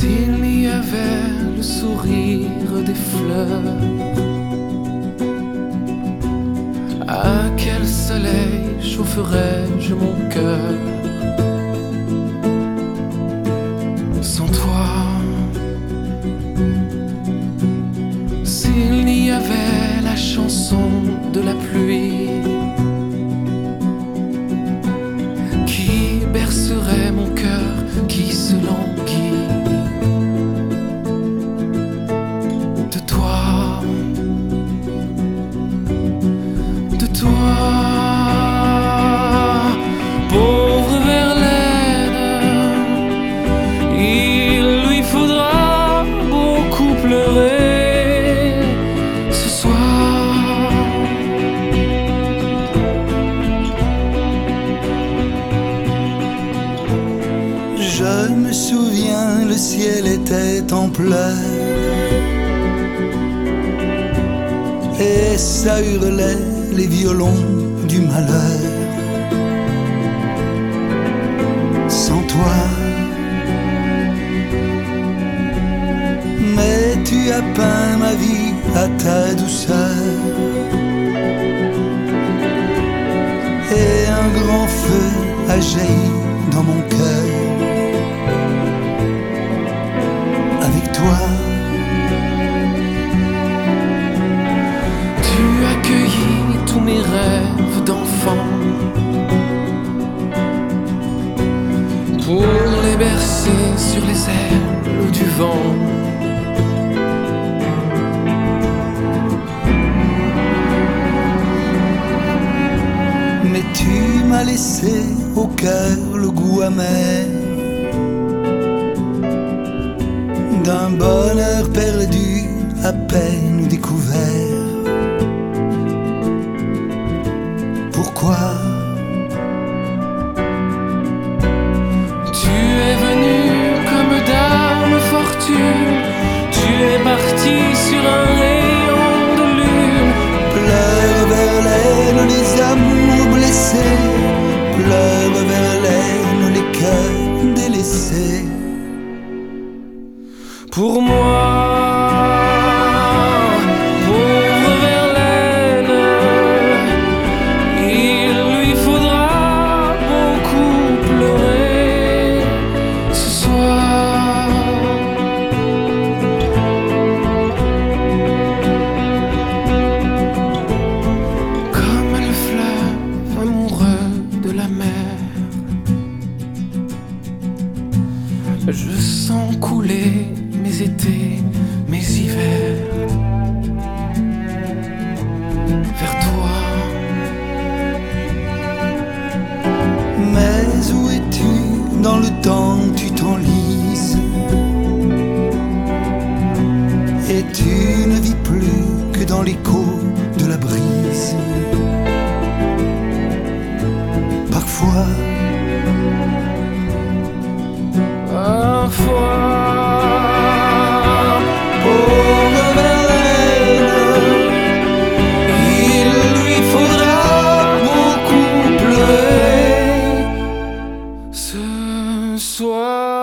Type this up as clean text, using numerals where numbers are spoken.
S'il y avait le sourire des fleurs, à quel soleil chaufferais-je mon cœur? Sans toi, s'il y avait la chanson de la pluie qui bercerait mon cœur qui se languit. De toi, pauvre Verlaine, il lui faudra beaucoup pleurer ce soir. Je me souviens, le ciel était en pleurs et ça hurlait les violons du malheur. Sans toi, mais tu as peint ma vie à ta douceur et un grand feu a jailli dans mon cœur. Avec toi, tu accueillis tous mes rêves d'enfant pour les bercer sur les ailes du vent. mais tu m'as laissé au cœur le goût amer d'un bonheur perdu à peine découvert. Pourquoi tu es venu comme dame fortune, tu es parti sur un rayon de lune. Pleure Verlaine les amours blessés, pleure Verlaine les cœurs délaissés. Pour moi, pauvre Verlaine, il lui faudra beaucoup pleurer ce soir. Comme le fleuve amoureux de la mer, je sens couler mes étés, mes hivers vers toi. Mais où es-tu dans le temps, tu t'enlises et tu ne vis plus que dans l'écho de la brise. Parfois, pauvre Verlaine, il lui faudra beaucoup pleurer ce soir.